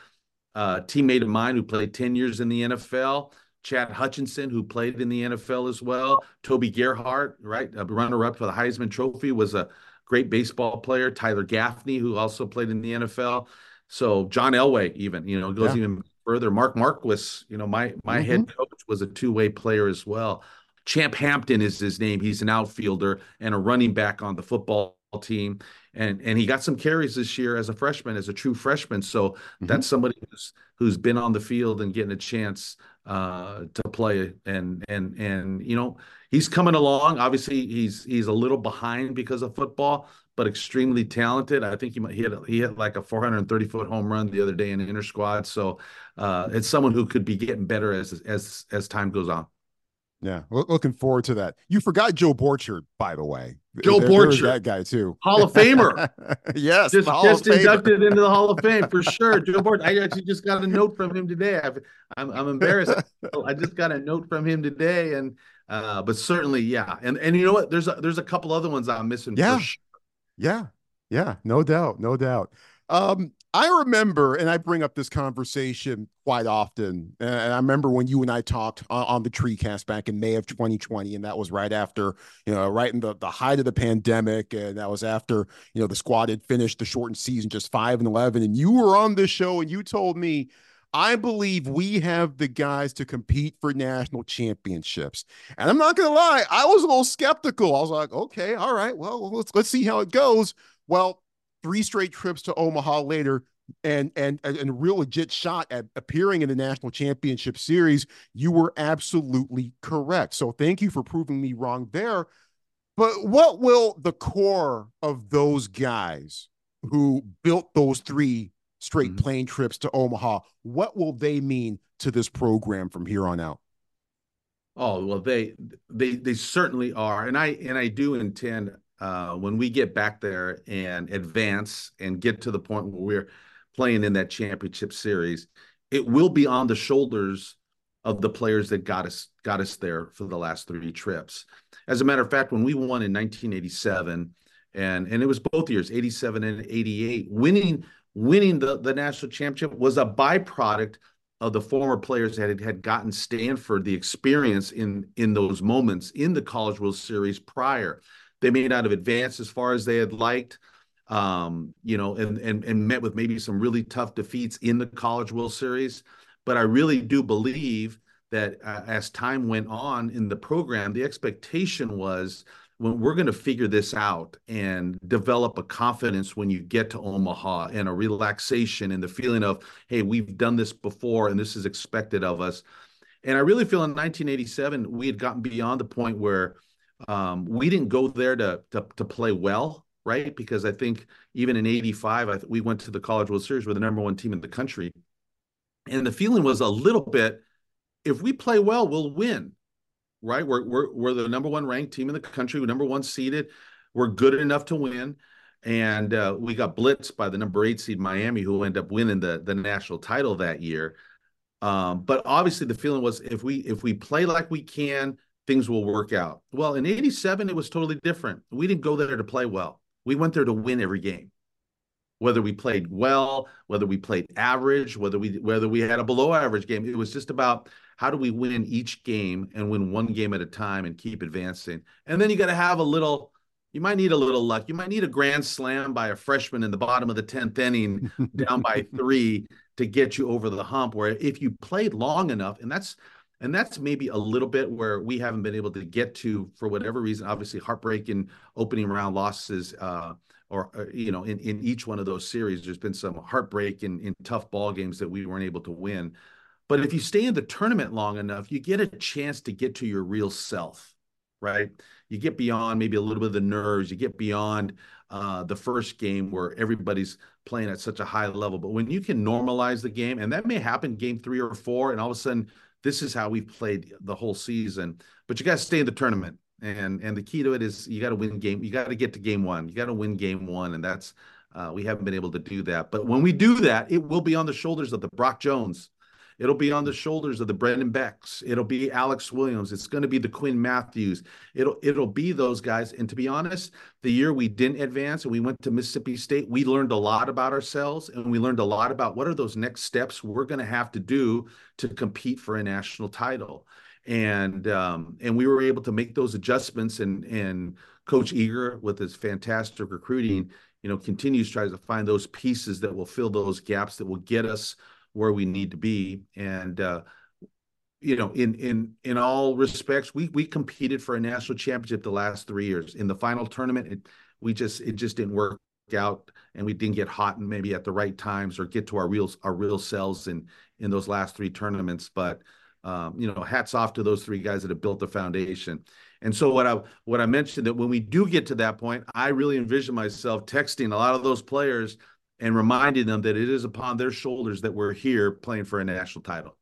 a teammate of mine who played ten years in the N F L. Chad Hutchinson, who played in the N F L as well. Toby Gerhart, right, a runner-up for the Heisman Trophy, was a great baseball player. Tyler Gaffney, who also played in the N F L. So John Elway, even, you know, goes yeah. even further. Mark Marquis, you know, my my mm-hmm. head coach was a two-way player as well. Champ Hampton is his name. He's an outfielder and a running back on the football team. And and he got some carries this year as a freshman, as a true freshman. So mm-hmm. that's somebody who's who's been on the field and getting a chance uh, to play. And and and you know, he's coming along. Obviously, he's he's a little behind because of football, but extremely talented. I think he might he hit he hit like a four hundred thirty foot home run the other day in the inter squad. So uh, it's someone who could be getting better as as as time goes on. Yeah, looking forward to that. You forgot Joe Borchard, by the way. Joe there, Borchard, that guy too, Hall of Famer. yes, just, just Famer. inducted into the Hall of Fame for sure. Joe Borchard. I actually just got a note from him today. I've, I'm I'm embarrassed. I just got a note from him today, and uh, but certainly, yeah. And and you know what? There's a, there's a couple other ones I'm missing. Yeah, for sure. yeah, yeah. No doubt, no doubt. Um, I remember, and I bring up this conversation quite often, and I remember when you and I talked on, on the TreeCast back in May of twenty twenty, and that was right after, you know, right in the, the height of the pandemic, and that was after, you know, the squad had finished the shortened season just five and eleven, and you were on this show, and you told me, I believe we have the guys to compete for national championships. And I'm not going to lie, I was a little skeptical. I was like, okay, all right, well, let's let's see how it goes. Well, three straight trips to Omaha later, and and and a real legit shot at appearing in the national championship series, you were absolutely correct. So thank you for proving me wrong there. But what will the core of those guys who built those three straight mm-hmm. plane trips to Omaha, what will they mean to this program from here on out? Oh, well, they they they certainly are. And I and I do intend Uh, when we get back there and advance and get to the point where we're playing in that championship series, it will be on the shoulders of the players that got us got us there for the last three trips. As a matter of fact, when we won in nineteen eighty-seven, and and it was both years, eighty-seven and eighty-eight, winning winning the, the national championship was a byproduct of the former players that had, had gotten Stanford the experience in in those moments in the College World Series prior. They may not have advanced as far as they had liked, um, you know, and, and and met with maybe some really tough defeats in the College World Series. But I really do believe that uh, as time went on in the program, the expectation was, when we're going to figure this out and develop a confidence when you get to Omaha, and a relaxation and the feeling of, hey, we've done this before and this is expected of us. And I really feel in nineteen eighty-seven, we had gotten beyond the point where um, we didn't go there to, to, to play well, right? Because I think even in eighty-five, I th- we went to the College World Series. We're the number one team in the country. And the feeling was a little bit, if we play well, we'll win. Right, we're we're we're the number one ranked team in the country. We're number one seeded. We're good enough to win, and uh, we got blitzed by the number eight seed Miami, who ended up winning the the national title that year. Um, but obviously, the feeling was, if we if we play like we can, things will work out. Well, in eighty-seven, it was totally different. We didn't go there to play well. We went there to win every game. Whether we played well, whether we played average, whether we whether we had a below average game, it was just about, how do we win each game and win one game at a time and keep advancing. And then you got to have a little, you might need a little luck. You might need a grand slam by a freshman in the bottom of the tenth inning down by three to get you over the hump, where if you played long enough, and that's and that's maybe a little bit where we haven't been able to get to for whatever reason. Obviously, heartbreaking opening round losses, uh, or, or you know, in, in each one of those series, there's been some heartbreak in, in tough ball games that we weren't able to win. But if you stay in the tournament long enough, you get a chance to get to your real self, right? You get beyond maybe a little bit of the nerves. You get beyond uh, the first game where everybody's playing at such a high level. But when you can normalize the game, and that may happen game three or four, and all of a sudden, this is how we've played the whole season. But you got to stay in the tournament. And and the key to it is, you got to win game. You got to get to game one. You got to win game one. And that's, uh, we haven't been able to do that. But when we do that, it will be on the shoulders of the Brock Jones. It'll be on the shoulders of the Brendan Becks. It'll be Alex Williams. It's going to be the Quinn Matthews. It'll it'll be those guys. And to be honest, the year we didn't advance and we went to Mississippi State, we learned a lot about ourselves, and we learned a lot about what are those next steps we're going to have to do to compete for a national title. And um, and we were able to make those adjustments. And and Coach Eager, with his fantastic recruiting, you know, continues tries to find those pieces that will fill those gaps, that will get us where we need to be. And uh, you know, in in in all respects, we we competed for a national championship the last three years. In the final tournament, it we just it just didn't work out, and we didn't get hot and maybe at the right times, or get to our real our real selves in in those last three tournaments. But um, you know, hats off to those three guys that have built the foundation. And so what I what I mentioned, that when we do get to that point, I really envision myself texting a lot of those players and reminding them that it is upon their shoulders that we're here playing for a national title.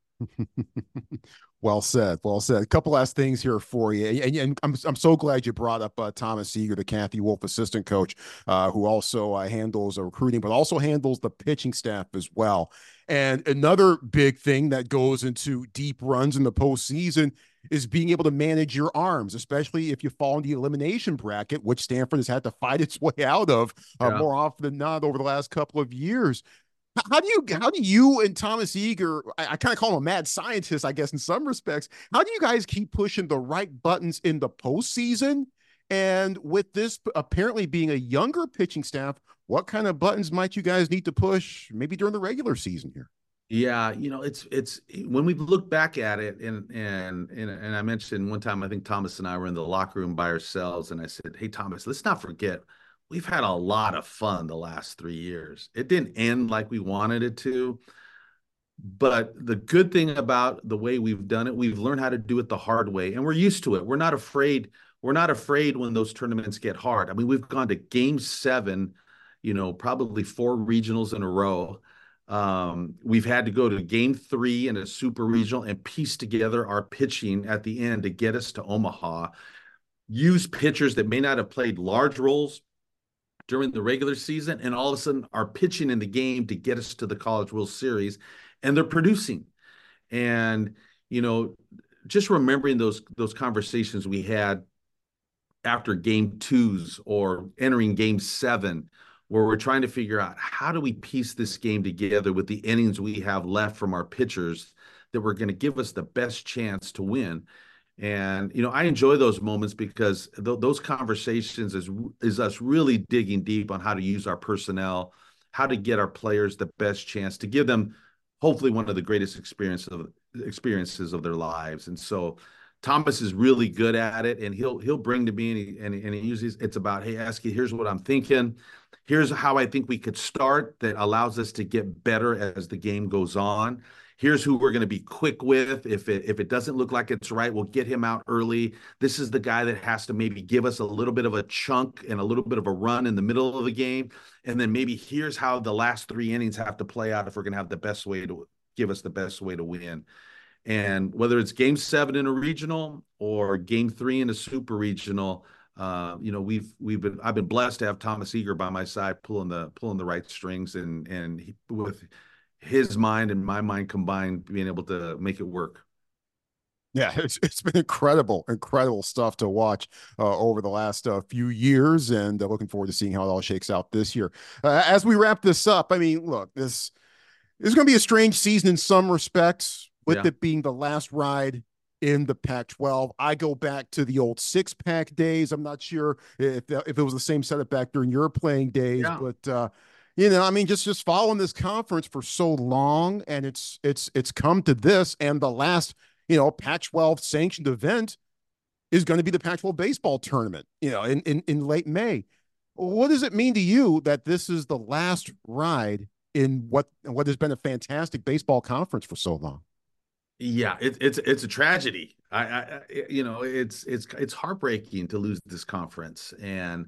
Well said. Well said. A couple last things here for you. And, and I'm, I'm so glad you brought up uh, Thomas Eager, the Kathy Wolf assistant coach, uh, who also uh, handles uh, recruiting, but also handles the pitching staff as well. And another big thing that goes into deep runs in the postseason is being able to manage your arms, especially if you fall in the elimination bracket, which Stanford has had to fight its way out of uh, yeah. more often than not over the last couple of years. How do you, how do you and Thomas Eager, I, I kind of call him a mad scientist, I guess, in some respects, how do you guys keep pushing the right buttons in the postseason? And with this apparently being a younger pitching staff, what kind of buttons might you guys need to push maybe during the regular season here? Yeah, you know, it's it's when we look back at it, and and and and I mentioned one time, I think Thomas and I were in the locker room by ourselves, and I said, "Hey, Thomas, let's not forget, we've had a lot of fun the last three years. It didn't end like we wanted it to, but the good thing about the way we've done it, we've learned how to do it the hard way, and we're used to it. We're not afraid. We're not afraid when those tournaments get hard. I mean, we've gone to game seven, you know, probably four regionals in a row." Um, we've had to go to game three in a super regional and piece together our pitching at the end to get us to Omaha. Use pitchers that may not have played large roles during the regular season, and all of a sudden are pitching in the game to get us to the College World Series, and they're producing. And, you know, just remembering those those conversations we had after game twos or entering game seven, where we're trying to figure out how do we piece this game together with the innings we have left from our pitchers that were going to give us the best chance to win. And, you know, I enjoy those moments because th- those conversations is, is us really digging deep on how to use our personnel, how to get our players the best chance to give them hopefully one of the greatest experiences of, experiences of their lives. And so Thomas is really good at it, and he'll he'll bring to me and he, and, and he uses it's about, hey, Askew, here's what I'm thinking. Here's how I think we could start that allows us to get better as the game goes on. Here's who we're going to be quick with. If it if it doesn't look like it's right, we'll get him out early. This is the guy that has to maybe give us a little bit of a chunk and a little bit of a run in the middle of the game. And then maybe here's how the last three innings have to play out if we're going to have the best way to give us the best way to win. And whether it's game seven in a regional or game three in a super regional, uh, you know, we've we've been I've been blessed to have Thomas Eager by my side, pulling the pulling the right strings, and and he, with his mind and my mind combined, being able to make it work. Yeah, it's it's been incredible, incredible stuff to watch uh, over the last uh, few years, and uh, looking forward to seeing how it all shakes out this year. Uh, as we wrap this up, I mean, look, this, this is going to be a strange season in some respects, with yeah. it being the last ride in the Pac twelve. I go back to the old six-pack days. I'm not sure if if it was the same setup back during your playing days, yeah. but uh, you know, I mean, just just following this conference for so long, and it's it's it's come to this, and the last, you know, Pac twelve sanctioned event is going to be the Pac twelve baseball tournament, you know, in, in, in late May. What does it mean to you that this is the last ride in what, what has been a fantastic baseball conference for so long? Yeah, it, it's, it's a tragedy. I, I, you know, it's, it's, it's heartbreaking to lose this conference. And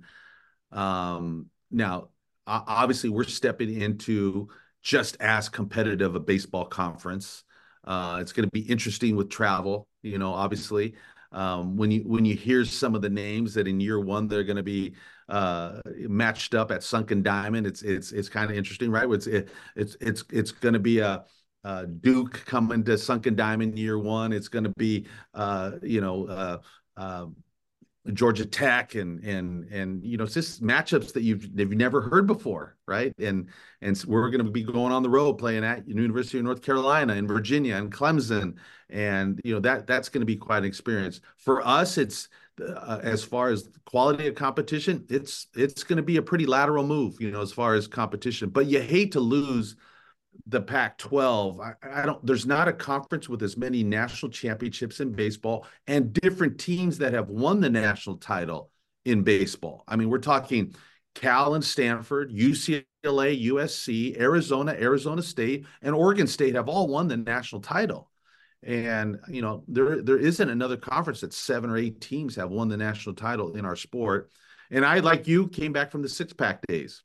um, now obviously we're stepping into just as competitive a baseball conference. Uh, it's going to be interesting with travel, you know, obviously, um, when you, when you hear some of the names that in year one, they're going to be uh, matched up at Sunken Diamond. It's, it's, it's kind of interesting, right? It's, it, it's, it's, it's going to be a, uh, Duke coming to Sunken Diamond year one. It's going to be, uh, you know, uh, uh, Georgia Tech and and and you know, it's just matchups that you've you've never heard before, right? And and we're going to be going on the road playing at University of North Carolina and Virginia and Clemson, and you know that that's going to be quite an experience for us. It's uh, as far as quality of competition, it's it's going to be a pretty lateral move, you know, as far as competition. But you hate to lose the Pac twelve. I, I don't, there's not a conference with as many national championships in baseball and different teams that have won the national title in baseball. I mean, we're talking Cal and Stanford, U C L A, U S C, Arizona, Arizona State, and Oregon State have all won the national title. And, you know, there, there isn't another conference that seven or eight teams have won the national title in our sport. And I, like you, came back from the six-pack days.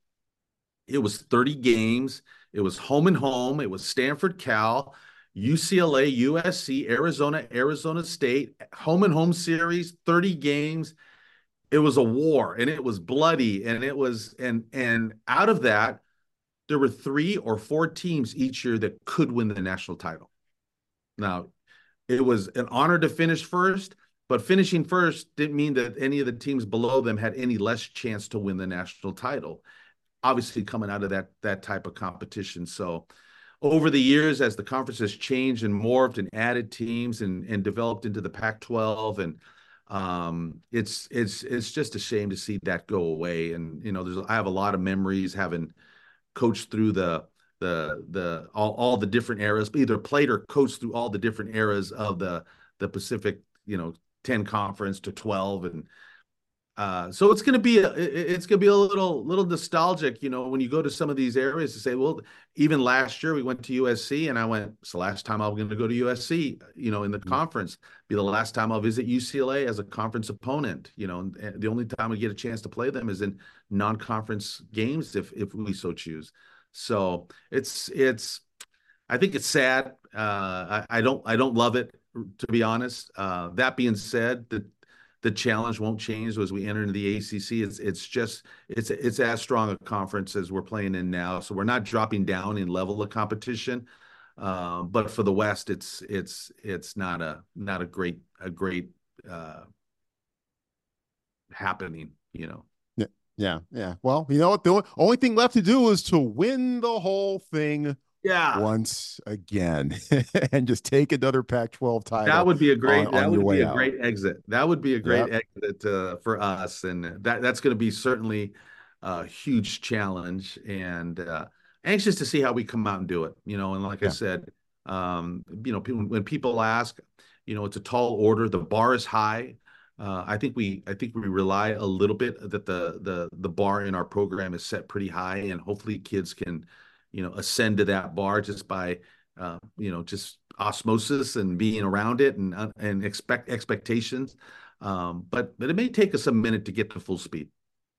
It was thirty games. It was home and home. It was Stanford, Cal, U C L A, U S C, Arizona, Arizona State, home and home series, thirty games. It was a war, and it was bloody, and it was, and, and out of that, there were three or four teams each year that could win the national title. Now, it was an honor to finish first, but finishing first didn't mean that any of the teams below them had any less chance to win the national title, obviously coming out of that that type of competition. So over the years, as the conference has changed and morphed and added teams and, and developed into the Pac twelve, and um, it's it's it's just a shame to see that go away. And, you know, there's I have a lot of memories having coached through the the the all, all the different eras, either played or coached through all the different eras of the the Pacific, you know, ten conference to twelve. And Uh, so it's going to be a, it's going to be a little little nostalgic, you know, when you go to some of these areas to say, well, even last year we went to U S C, and I went, it's the last time I'm going to go to U S C, you know, in the mm-hmm. conference. Be the last time I'll visit U C L A as a conference opponent, you know, and the only time we get a chance to play them is in non-conference games if if we so choose. So it's it's I think it's sad. Uh, I, I don't I don't love it, to be honest. Uh, that being said, the The challenge won't change as we enter into the A C C. It's it's just it's it's as strong a conference as we're playing in now. So we're not dropping down in level of competition. Uh, but for the West, it's it's it's not a not a great a great uh, happening, you know. Yeah, yeah, yeah. Well, you know what? The only thing left to do is to win the whole thing. Yeah. Once again, and just take another Pac twelve title. That would be a great. On, that on would be a out. great exit. That would be a great Yep. exit uh, for us, and that that's going to be certainly a huge challenge. And uh, anxious to see how we come out and do it. You know, and like Yeah. I said, um, you know, people, when people ask, you know, it's a tall order. The bar is high. Uh, I think we, I think we rely a little bit that the the the bar in our program is set pretty high, and hopefully kids can, you know, ascend to that bar just by, uh, you know, just osmosis and being around it and uh, and expect expectations. Um, but but it may take us a minute to get to full speed.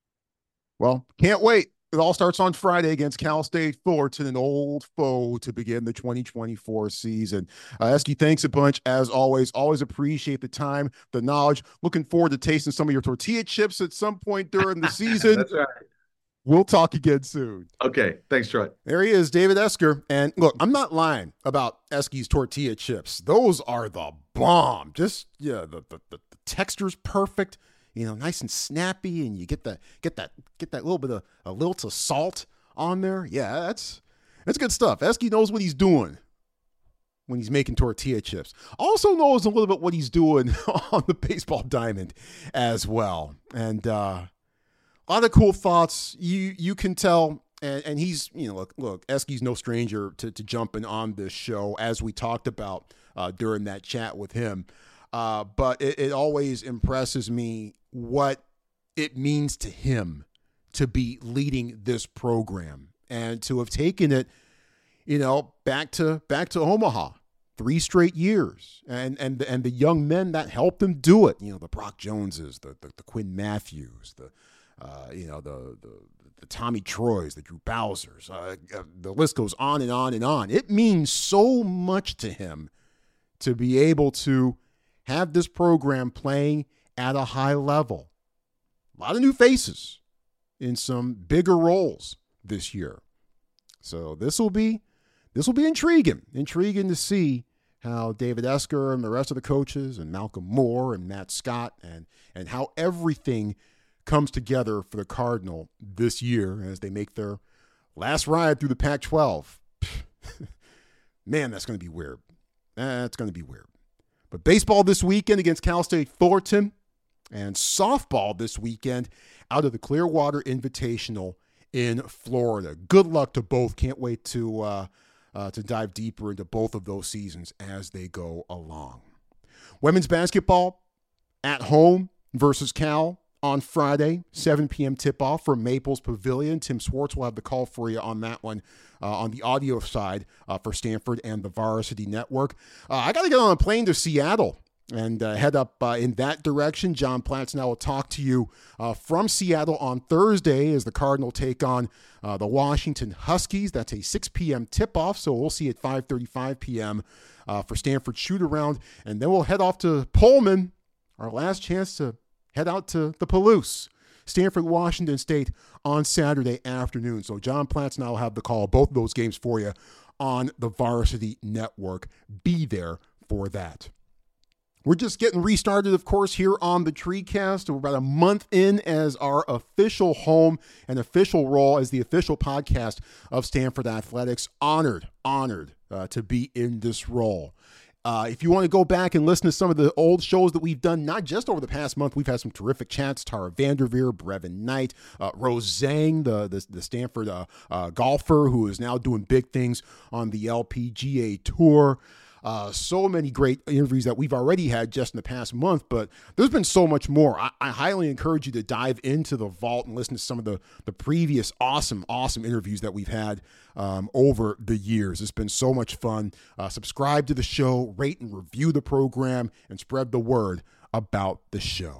Well, can't wait. It all starts on Friday against Cal State Fullerton, an old foe, to begin the twenty twenty-four season. Uh, Esky, thanks a bunch. As always, always appreciate the time, the knowledge. Looking forward to tasting some of your tortilla chips at some point during the season. That's right. We'll talk again soon. Okay. Thanks, Troy. There he is, David Esker. And look, I'm not lying about Esky's tortilla chips. Those are the bomb. Just, yeah, the, the, the, the texture's perfect. You know, nice and snappy, and you get that get that get that little bit of a lilt of salt on there. Yeah, that's that's good stuff. Esky knows what he's doing when he's making tortilla chips. Also knows a little bit what he's doing on the baseball diamond as well. And uh, a lot of cool thoughts. You you can tell, and, and he's you know look look Esky's no stranger to to jumping on this show, as we talked about uh, during that chat with him. Uh, but it, it always impresses me what it means to him to be leading this program and to have taken it, you know, back to back to Omaha three straight years, and and and the young men that helped him do it, you know, the Brock Joneses, the the, the Quinn Matthews, the uh, you know the, the the Tommy Troys, the Drew Bowsers, uh, uh, the list goes on and on and on. It means so much to him to be able to have this program playing at a high level. A lot of new faces in some bigger roles this year. So this will be this will be intriguing. Intriguing to see how David Esker and the rest of the coaches and Malcolm Moore and Matt Scott and and how everything comes together for the Cardinal this year as they make their last ride through the Pac twelve. Man, that's going to be weird. That's going to be weird. But baseball this weekend against Cal State Fullerton, and softball this weekend out of the Clearwater Invitational in Florida. Good luck to both. Can't wait to uh, uh, to dive deeper into both of those seasons as they go along. Women's basketball at home versus Cal on Friday, seven p.m. tip-off from Maples Pavilion. Tim Swartz will have the call for you on that one uh, on the audio side uh, for Stanford and the Varsity Network. Uh, I got to get on a plane to Seattle and uh, head up uh, in that direction. John Platts now will talk to you uh, from Seattle on Thursday as the Cardinal take on uh, the Washington Huskies. That's a six p.m. tip-off, so we'll see at five thirty-five p.m. Uh, for Stanford shoot-around. And then we'll head off to Pullman, our last chance to head out to the Palouse, Stanford, Washington State on Saturday afternoon. So John Platts now will have the call, both of those games for you on the Varsity Network. Be there for that. We're just getting restarted, of course, here on the TreeCast. We're about a month in as our official home and official role as the official podcast of Stanford Athletics. Honored, honored uh, to be in this role. Uh, if you want to go back and listen to some of the old shows that we've done, not just over the past month, we've had some terrific chats. Tara Vanderveer, Brevin Knight, uh, Rose Zhang, the, the, the Stanford uh, uh, golfer who is now doing big things on the L P G A Tour. Uh, so many great interviews that we've already had just in the past month, but there's been so much more. I, I highly encourage you to dive into the vault and listen to some of the, the previous awesome, awesome interviews that we've had um, over the years. It's been so much fun. Uh, subscribe to the show, rate and review the program, and spread the word about the show.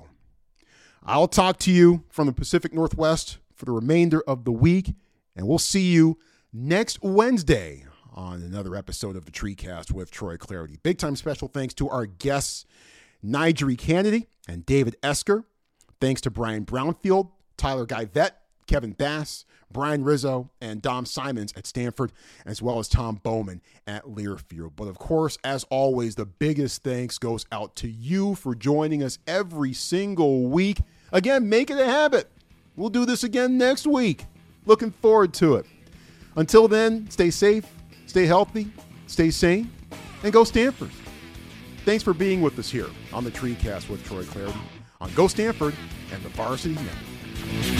I'll talk to you from the Pacific Northwest for the remainder of the week, and we'll see you next Wednesday on another episode of the TreeCast with Troy Clardy. Big time special thanks to our guests, Nigel Kennedy and David Esker. Thanks to Brian Brownfield, Tyler Guyvette, Kevin Bass, Brian Rizzo, and Dom Simons at Stanford, as well as Tom Bowman at Learfield. But of course, as always, the biggest thanks goes out to you for joining us every single week. Again, make it a habit. We'll do this again next week. Looking forward to it. Until then, stay safe, stay healthy, stay sane, and go Stanford. Thanks for being with us here on the TreeCast with Troy Clardy on Go Stanford and the Varsity Network.